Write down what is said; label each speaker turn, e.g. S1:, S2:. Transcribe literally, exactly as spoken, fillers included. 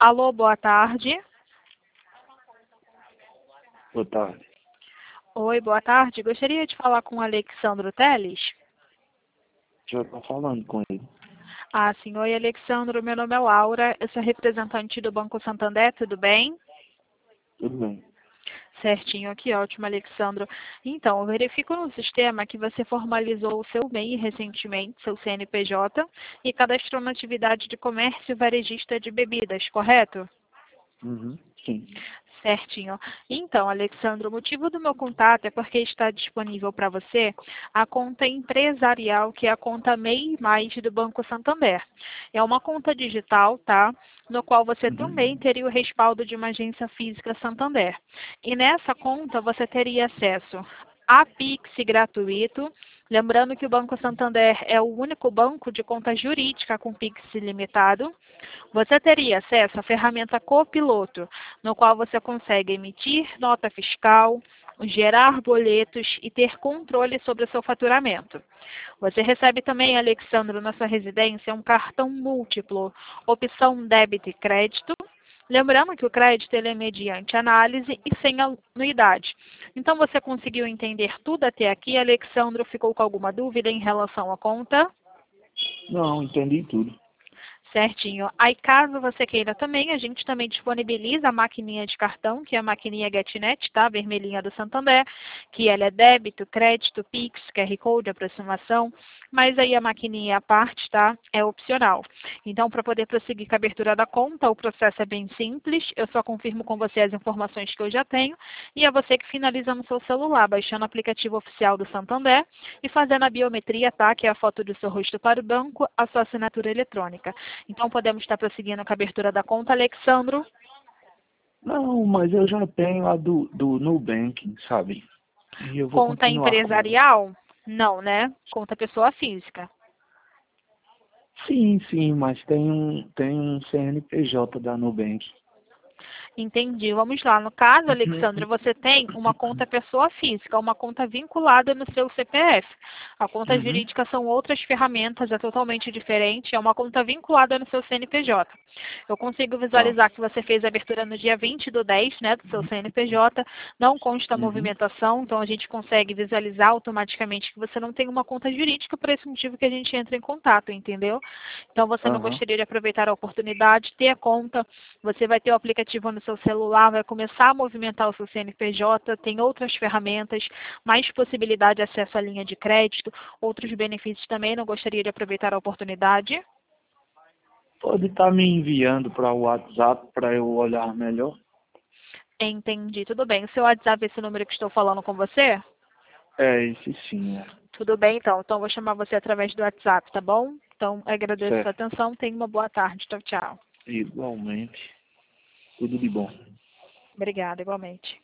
S1: Alô, boa tarde.
S2: Boa tarde.
S1: Oi, boa tarde. Gostaria de falar com o Alexandro Teles.
S2: Já estou falando com ele.
S1: Ah, sim. Oi, Alexandro. Meu nome é Laura. Eu sou representante do Banco Santander. Tudo bem?
S2: Tudo bem.
S1: Certinho aqui, ótimo, Alexandro. Então, eu verifico no sistema que você formalizou o seu M E I recentemente, seu C N P J, e cadastrou na atividade de comércio varejista de bebidas, correto?
S2: Uhum. Sim.
S1: Certinho. Então, Alexandro, o motivo do meu contato é porque está disponível para você a conta empresarial, que é a conta M E I Mais do Banco Santander. É uma conta digital, tá? No qual você também
S2: Uhum.
S1: teria o respaldo de uma agência física Santander. E nessa conta você teria acesso a Pix gratuito. Lembrando que o Banco Santander é o único banco de conta jurídica com Pix ilimitado. Você teria acesso à ferramenta Copiloto, no qual você consegue emitir nota fiscal, gerar boletos e ter controle sobre o seu faturamento. Você recebe também, Alexandro, na sua residência, um cartão múltiplo, opção débito e crédito. Lembrando que o crédito ele é mediante análise e sem anuidade. Então, você conseguiu entender tudo até aqui, Alexandro? Ficou com alguma dúvida em relação à conta?
S2: Não, entendi tudo.
S1: Certinho. Aí, caso você queira também, a gente também disponibiliza a maquininha de cartão, que é a maquininha GetNet, tá? Vermelhinha do Santander, que ela é débito, crédito, Pix, Q R Code, aproximação, mas aí a maquininha à parte, tá? É opcional. Então, para poder prosseguir com a abertura da conta, o processo é bem simples, eu só confirmo com você as informações que eu já tenho, e é você que finaliza no seu celular, baixando o aplicativo oficial do Santander e fazendo a biometria, tá? Que é a foto do seu rosto para o banco, a sua assinatura eletrônica. Então, podemos estar prosseguindo com a abertura da conta, Alexandro?
S2: Não, mas eu já tenho a do, do Nubank, sabe? E eu vou
S1: Conta
S2: continuar com ela.
S1: empresarial? Não, né? Conta pessoa física.
S2: Sim, sim, mas tem um, tem um C N P J da Nubank.
S1: Entendi. Vamos lá. No caso, Alexandre, você tem uma conta pessoa física, uma conta vinculada no seu C P F. A conta
S2: Uhum.
S1: jurídica são outras ferramentas, é totalmente diferente. É uma conta vinculada no seu C N P J. Eu consigo
S2: Tá.
S1: visualizar que você fez a abertura no dia vinte do dez, né, do seu C N P J. Não consta
S2: Uhum.
S1: movimentação, então a gente consegue visualizar automaticamente que você não tem uma conta jurídica, por esse motivo que a gente entra em contato, entendeu? Então você não
S2: Aham.
S1: gostaria de aproveitar a oportunidade, ter a conta, você vai ter o aplicativo no seu celular, vai começar a movimentar o seu C N P J, tem outras ferramentas, mais possibilidade de acesso à linha de crédito, outros benefícios também. Não gostaria de aproveitar a oportunidade?
S2: Pode estar me enviando para o WhatsApp para eu olhar melhor?
S1: Entendi, tudo bem. O seu WhatsApp é esse número que estou falando com você?
S2: É, esse sim, é.
S1: Tudo bem, então. Então, vou chamar você através do WhatsApp, tá bom? Então, agradeço a sua
S2: Certo.
S1: atenção. Tenha uma boa tarde. Tchau, tchau.
S2: Igualmente. Tudo de bom.
S1: Obrigada, igualmente.